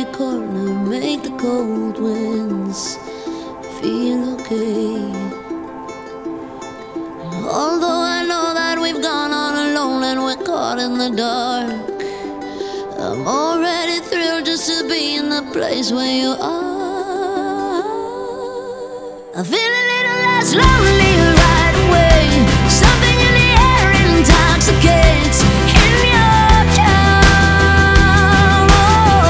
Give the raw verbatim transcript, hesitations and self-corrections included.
corner, make the cold winds feel okay. And although I know that we've gone on alone and we're caught in the dark, I'm already thrilled just to be in the place where you are. I feel a little less lonely